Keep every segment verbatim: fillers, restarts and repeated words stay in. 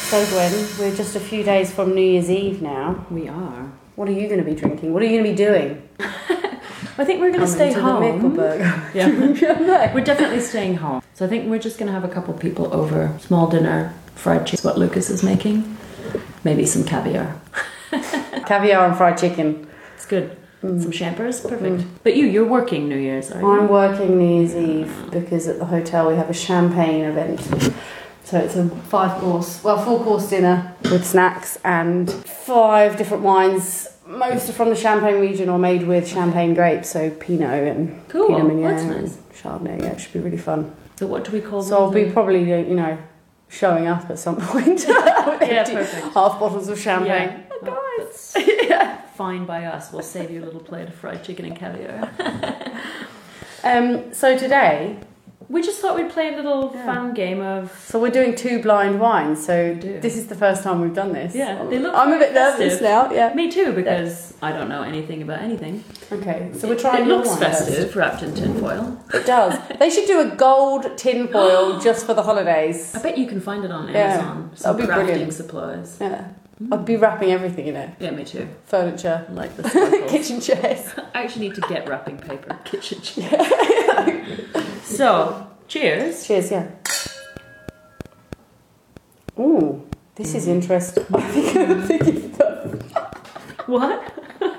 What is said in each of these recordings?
So Gwen, we're just a few days from New Year's Eve now. We are. What are you going to be drinking? What are you going to be doing? I think we're going to stay home. Yeah. No. We're definitely staying home. So I think we're just going to have a couple people over. Small dinner, fried chicken, what Lucas is making. Maybe some caviar. Caviar and fried chicken. It's good. Mm. Some champers, perfect. Mm. But you, you're working New Year's, are you? I'm working New Year's Eve because at the hotel we have a champagne event. So it's a five course, well four course dinner with snacks and five different wines. Most are from the Champagne region or made with champagne grapes, so Pinot and cool. Pinot Meunier That's nice. and Chardonnay. Yeah, it should be really fun. So what do we call them? So I'll be probably, you know, showing up at some point with yeah, empty perfect. half bottles of champagne. Yeah. Oh, Oh, guys. that's yeah. fine by us. We'll save you a little plate of fried chicken and caviar. Um, so today, We just thought we'd play a little Yeah. fun game of... so we're doing two blind wines. So We do. this is the first time we've done this. Yeah, they look I'm a bit festive. nervous now. Yeah. Me too, because I don't know anything about anything. Okay, so we're trying. It your looks wine festive, first. wrapped in tinfoil. It does. They should do a gold tin foil just for the holidays. I bet you can find it on Yeah, Amazon. Some that'd be crafting brilliant. supplies. Yeah, I'd be wrapping everything in it. Yeah, me too. Furniture, I like the sparkles. kitchen chairs. I actually need to get wrapping paper. Kitchen chair. So, cheers. Cheers, yeah. Ooh, this is interesting. I think I'm thinking What?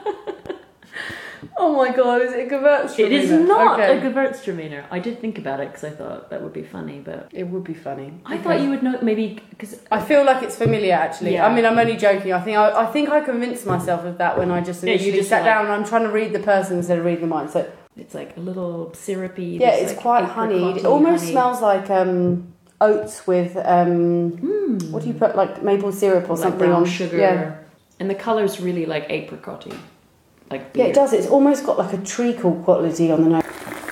oh my god, is it a Gewürztraminer? It is not Okay. a Gewürztraminer. I did think about it because I thought that would be funny, but It would be funny. I Okay. thought you would know maybe because I feel like it's familiar, actually. Yeah. I mean, I'm only joking. I think I, I think I convinced myself of that when I just Yeah, you initially just sat like- down and I'm trying to read the person instead of reading the mind. So it's like a little syrupy. yeah, there's it's like quite honeyed. It apricot-y almost honey. smells like um, oats with um, Mm. what do you put, like maple syrup or like something brown on sugar. Yeah, And the colour's really like apricot-y. Like yeah, beer. it does. It's almost got like a treacle quality on the nose.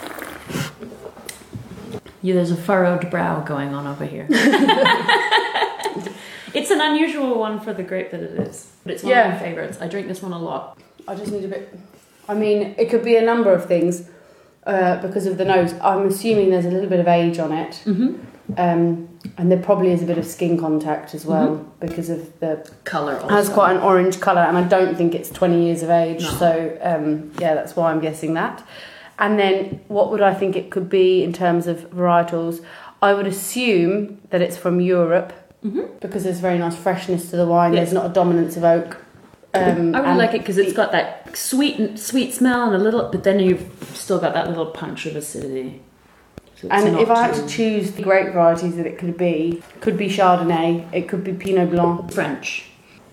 Yeah, there's a furrowed brow going on over here. It's an unusual one for the grape that it is, but it's one Yeah. of my favourites. I drink this one a lot. I just need a bit. I mean, it could be a number of things uh, because of the nose. I'm assuming there's a little bit of age on it. Mm-hmm. Um, and there probably is a bit of skin contact as well Mhm. because of the Colour also. it has quite an orange colour, and I don't think it's twenty years of age. No. So um, yeah, that's why I'm guessing that. And then what would I think it could be in terms of varietals? I would assume that it's from Europe Mm-hmm. because there's very nice freshness to the wine. Yes. There's not a dominance of oak. Um, I really and like it because it's the- got that sweet, sweet smell and a little, but then you've still got that little punch of acidity. So it's And not if I had too to choose the grape varieties that it could be, could be Chardonnay, it could be Pinot Blanc. French,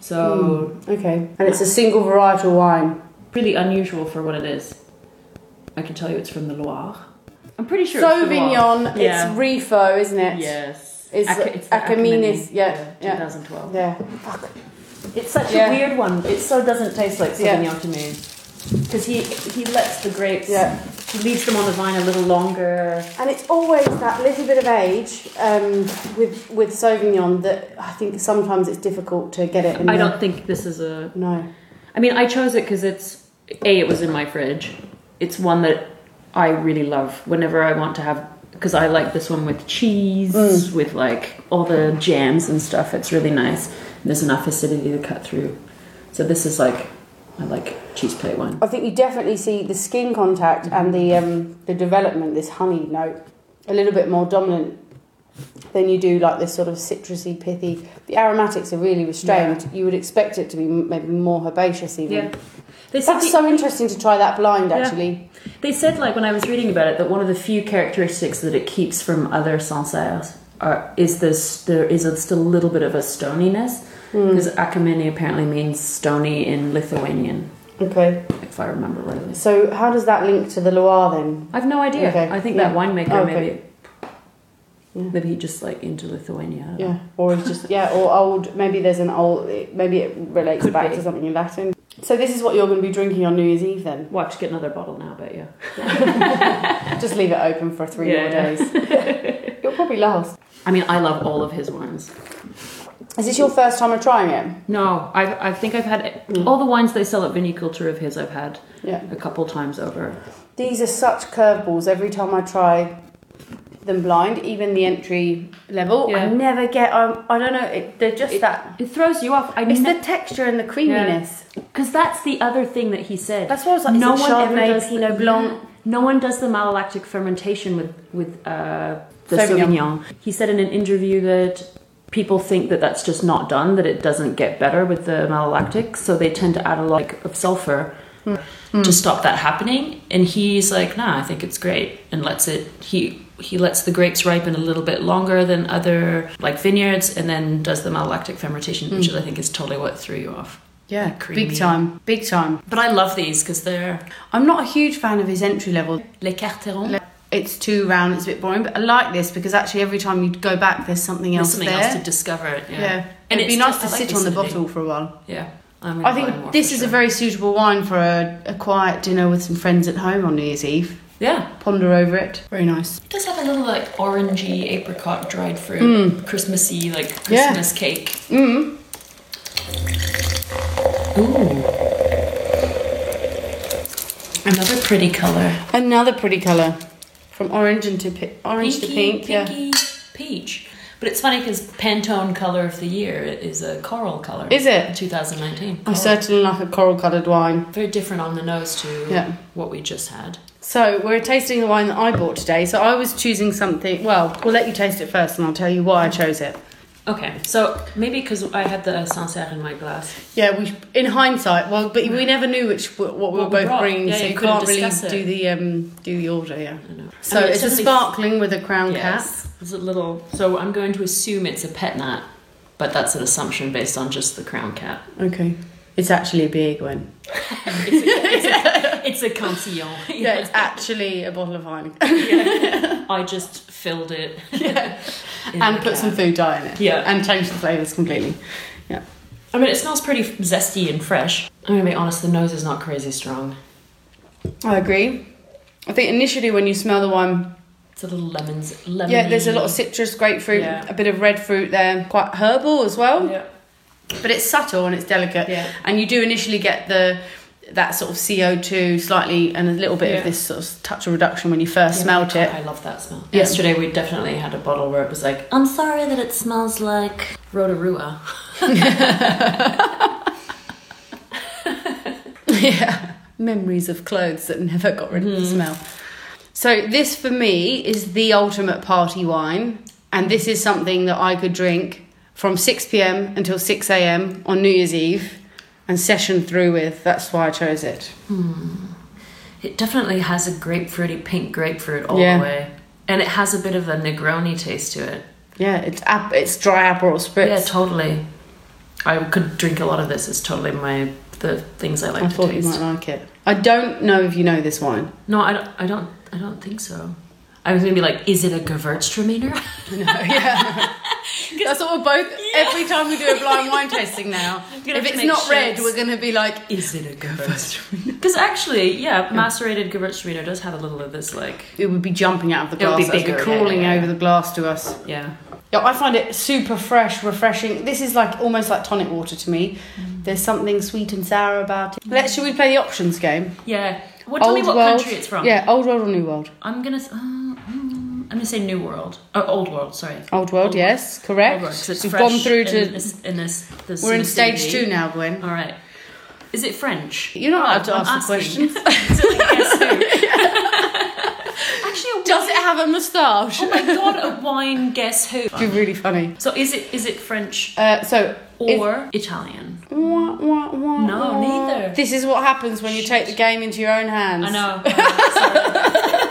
so Mm, okay. And it's a single varietal wine. really unusual for what it is. I can tell you it's from the Loire. I'm pretty sure it's the Loire. Sauvignon, Yeah. it's Rifo, isn't it? Yes. It's Aca- it's the Akamines, Akamine, yeah, yeah. twenty twelve. Yeah. Fuck. It's such Yeah. a weird one. It so doesn't taste like Yeah. Sauvignon to me. Because he he lets the grapes, Yeah. he leaves them on the vine a little longer. And it's always that little bit of age um, with with Sauvignon that I think sometimes it's difficult to get it in I the- don't think this is a... No. I mean, I chose it because it's... A, it was in my fridge. It's one that I really love whenever I want to have... Because I like this one with cheese, Mm. with like all the jams and stuff. It's really nice. There's enough acidity to cut through. So this is like... I like cheese plate wine. I think you definitely see the skin contact and the um, the development, this honey note, a little bit more dominant than you do like this sort of citrusy, pithy. The aromatics are really restrained. You would expect it to be m- maybe more herbaceous even. Yeah. They said That's the- so interesting to try that blind, Yeah. actually. They said, like, when I was reading about it, that one of the few characteristics that it keeps from other Sancerres are is this, there is a, still a little bit of a stoniness, because mm. Akamine apparently means stony in Lithuanian, Okay. if I remember rightly. So how does that link to the Loire then? I've no idea. Okay. I think Yeah. that winemaker, Oh, okay. maybe, Yeah. maybe he just, like, into Lithuania. I don't Yeah, know. or it's just yeah, or old. Maybe there's an old. Maybe it relates Could back be. to something in Latin. So this is what you're going to be drinking on New Year's Eve then. Watch, get another bottle now, but yeah. Just leave it open for three Yeah, more yeah. days. It'll probably last. I mean, I love all of his wines. Is this your first time of trying it? No, I I think I've had all the wines they sell at Viniculture of his. I've had Yeah. a couple times over. These are such curveballs. Every time I try them blind, even the entry level. Yeah. I never get, um, I don't know, it, they're just It, that. it throws you off. I It's ne- the texture and the creaminess. Because that's the other thing that he said. That's what I was like, is it Chardonnay, Pinot Blanc? No one does the malolactic fermentation with with uh, the Sauvignon. Sauvignon. He said in an interview that people think that that's just not done, that it doesn't get better with the malolactic, so they tend to add a lot of sulfur mm. to stop that happening. And he's like, nah, I think it's great, and lets it. He he lets the grapes ripen a little bit longer than other like vineyards, and then does the malolactic fermentation, mm. which I think is totally what threw you off. Yeah, Creamy. big time, big time. But I love these because they're... I'm not a huge fan of his entry level. Les Carterons. It's too round, it's a bit boring, but I like this because actually every time you go back, there's something else There's something there. else to discover it. Yeah, yeah. And it'd be it's nice still- to I like sit on the acidity. bottle for a while. Yeah, I'm I gonna buy more think this for is sure. a very suitable wine for a, a quiet dinner with some friends at home on New Year's Eve. Yeah. Ponder over it. Very nice. It does have a little like orangey apricot dried fruit, Mm. Christmassy like Yeah. Christmas cake. Mm. Ooh. Another pretty color. Another pretty colour. From orange into pi- orange to pink. Yeah. pinky peach. But it's funny because Pantone color of the year is a coral color. Is it? twenty nineteen. I Coral. certainly like a coral coloured wine. Very different on the nose to Yeah. what we just had. So we're tasting the wine that I bought today. So I was choosing something. Well, we'll let you taste it first, and I'll tell you why I chose it. Okay, so maybe because I had the Sancerre in my glass. Yeah, we in hindsight, well, but we never knew which what we What were we both brought. bringing, Yeah, so you you couldn't can't really discuss it. do the um do the order. Yeah. I know. So I mean, it's, a definitely- sparkling with a crown Yes, it's a little. So I'm going to assume it's a pet nat, but that's an assumption based on just the crown cap. cap. Okay. It's actually a beer, Gwen. It's a, it's a, it's a Cantillon. Yeah, it's actually a bottle of wine. Yeah. I just filled it. Yeah. in And the put cap. some food dye in it. Yeah. And changed the flavours completely. Yeah. I mean, it smells pretty zesty and fresh. I'm gonna be honest, the nose is not crazy strong. I agree. I think initially when you smell the wine, It's a little lemons. Lemony. yeah, there's a lot of citrus, grapefruit, Yeah. a bit of red fruit there, quite herbal as well. Yeah. But it's subtle and it's delicate. Yeah. And you do initially get the that sort of C O two slightly and a little bit Yeah. of this sort of touch of reduction when you first Yeah, smelt it. I love that smell. Yeah. Yesterday we definitely had a bottle where it was like, I'm sorry that it smells like Rotorua. Yeah. Memories of clothes that never got rid of the smell. So this for me is the ultimate party wine, and this is something that I could drink from six p.m. until six a.m. on New Year's Eve and session through with. That's why I chose it. It definitely has a grapefruity, pink grapefruit all Yeah. the way. And it has a bit of a Negroni taste to it. Yeah, it's ap- it's dry Aperol spritz. Yeah, totally. I could drink a lot of this. It's totally my the things I like I to thought taste. you might like it. I don't know if you know this wine. No, I don't. I don't. I don't think so. I was gonna be like, is it a Gewürztraminer? No, yeah. That's what we're both. Every time we do a blind wine tasting now, gonna if have to it's make not red, shapes. we're going to be like, Is it a Gewürztraminer? Because actually, yeah, macerated Gewürztraminer does have a little of this, like, it would be jumping out of the It would glass. be It would bigger, crawling yeah, yeah, over the glass to us. yeah. Yeah, I find it super fresh, refreshing. This is like almost like tonic water to me. Mm. There's something sweet and sour about it. Let's. Should we play the options game? Yeah. Well, tell me what World. country it's from. Yeah, Old World or New World? I'm gonna. Uh, mm, I'm gonna say New World. Oh, Old World. Sorry. Old World, Old yes, correct. Old World, 'cause it's We've fresh gone through in to. this, in this, this We're in stage vicinity. two now, Gwen. All right. Is it French? You're not allowed to I'm ask the asking. questions. Is it like Guess Who? Actually, a Does it have a moustache? Oh my god, a wine Guess Who? It'd be really funny. So is it is it French Uh, so. if- or Italian? Wah, wah, wah, No, wah. neither. This is what happens when you take the game into your own hands. I know. I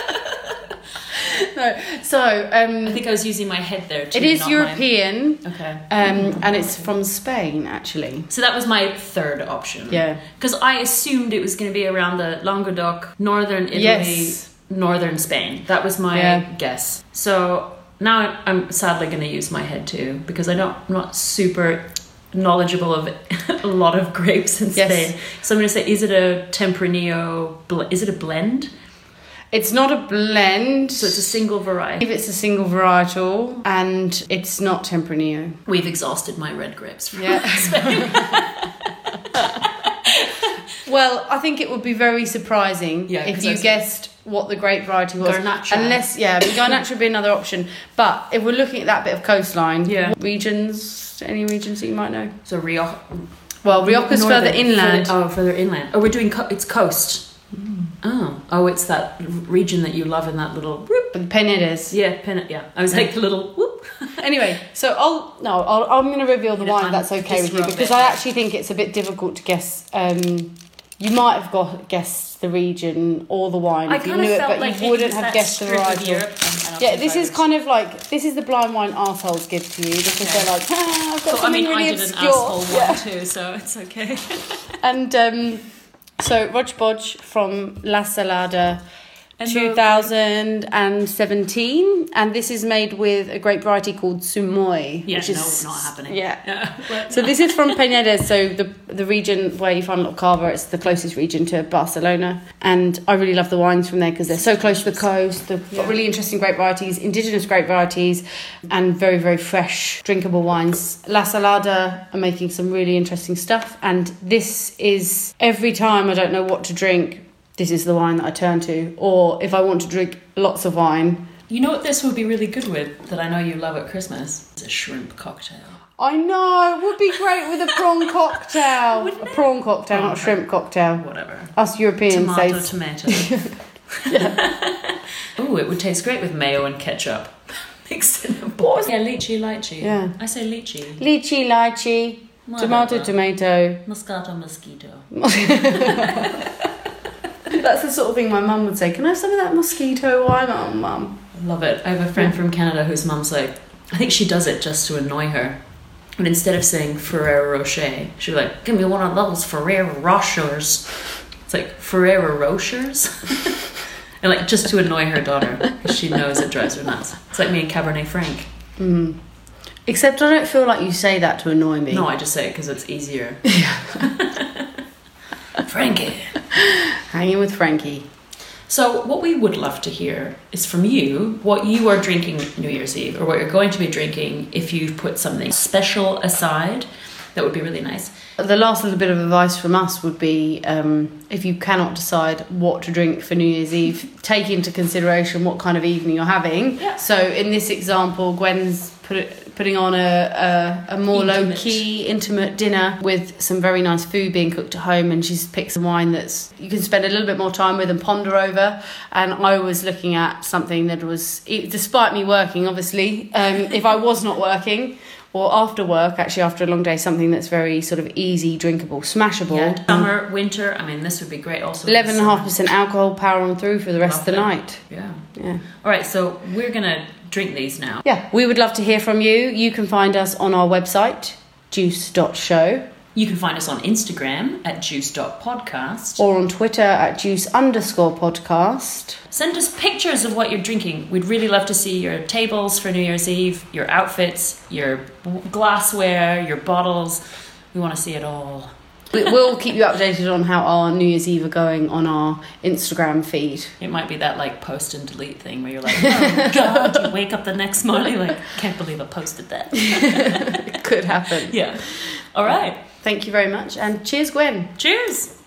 No. So, um, think I was using my head there too. it is not European, mine. Okay. um, and it's from Spain, actually. So that was my third option. Yeah. Because I assumed it was going to be around the Languedoc, northern Italy, Yes. northern Spain. That was my Yeah. guess. So now I'm sadly going to use my head too, because I don't, I'm not super knowledgeable of a lot of grapes in Yes. Spain. So I'm going to say, is it a Tempranillo? Bl- is it a blend? It's not a blend. So it's a single variety. If it's a single varietal, and it's not Tempranillo. We've exhausted my red grapes. From Yeah. Well, I think it would be very surprising Yeah, if 'cause you that's- guessed what the grape variety was. Garnacha. Unless, yeah, I mean, Garnacha would be another option. But if we're looking at that bit of coastline, Yeah. what regions, any regions that you might know? So Rioja. Well, Rioja's Northern, further inland. Further, oh, further inland. Oh, we're doing, co- it's coast. Oh, oh, it's that region that you love in that little whoop. Penedes. Yeah, pen, yeah. I was like the little whoop. Anyway, so I'll no, I'll, I'm going to reveal the Yeah, wine. If I'm that's okay with you, disrobe because it. I actually think it's a bit difficult to guess. Um, you might have got guessed the region or the wine I if you kind knew of it, felt but like you it wouldn't was have that guessed the strip of varietal. Europe, and- and I'll Yeah, think this I is was- kind of like this is the blind wine arseholes give to you because Okay. they're like, ah, I've got So, I something mean, really I did an obscure. asshole Yeah. one too, so it's okay. And um, so Roch Bodge from La Salada. And two thousand seventeen, and this is made with a grape variety called Sumoy, Yeah, which is no, not happening. Yeah. Yeah. So this is from Penedes, so the the region where you find a lot of cava. It's the closest region to Barcelona, and I really love the wines from there because they're so close to the coast. They've got Yeah. really interesting grape varieties, indigenous grape varieties, and very very fresh, drinkable wines. La Salada are making some really interesting stuff, and this is every time I don't know what to drink. This is the wine that I turn to. Or if I want to drink lots of wine. You know what this would be really good with that I know you love at Christmas? It's a shrimp cocktail. I know, it would be great with a prawn cocktail. Wouldn't A it? prawn cocktail, Oh, not a shrimp cocktail. Whatever. Us Europeans Tomato, say... tomato. Oh, it would taste great with mayo and ketchup. Mixed in a bowl. Yeah, lychee, lychee. Yeah. I say lychee. Lychee, lychee, tomato, Whatever. tomato. Moscato, mosquito. That's the sort of thing my mum would say. Can I have some of that mosquito wine? Oh, mum. Love it. I have a friend from Canada whose mum's like, I think she does it just to annoy her. But instead of saying Ferrero Rocher, she'll be like, give me one of those Ferrero Rochers. It's like Ferrero Rochers? And like just to annoy her daughter because she knows it drives her nuts. It's like me and Cabernet Franc. Mm. Except I don't feel like you say that to annoy me. No, I just say it because it's easier. Frankie. Hanging with Frankie. So what we would love to hear is from you what you are drinking New Year's Eve or what you're going to be drinking if you put something special aside. That would be really nice. The last little bit of advice from us would be um, if you cannot decide what to drink for New Year's Eve, take into consideration what kind of evening you're having. Yeah. So in this example, Gwen's put it, putting on a, a, a more Intimate. low-key, intimate dinner with some very nice food being cooked at home, and she's picked some wine that's you can spend a little bit more time with and ponder over. And I was looking at something that was, despite me working, obviously, um, if I was not working, or after work, actually after a long day, something that's very sort of easy, drinkable, smashable. Yeah, summer, winter. I mean, this would be great. Also, eleven and a half percent alcohol, power on through for the rest of the Lovely. night. Yeah. Yeah. All right, so we're gonna drink these now. Yeah, we would love to hear from you. You can find us on our website, juice dot show, You can find us on Instagram at juice dot podcast. or on Twitter at juice underscore podcast. Send us pictures of what you're drinking. We'd really love to see your tables for New Year's Eve, your outfits, your glassware, your bottles. We want to see it all. We- We'll keep you updated on how our New Year's Eve are going on our Instagram feed. It might be that like post and delete thing where you're like, oh god, you wake up the next morning like, can't believe I posted that. It could happen. Yeah. All right. Thank you very much, and cheers, Gwen. Cheers.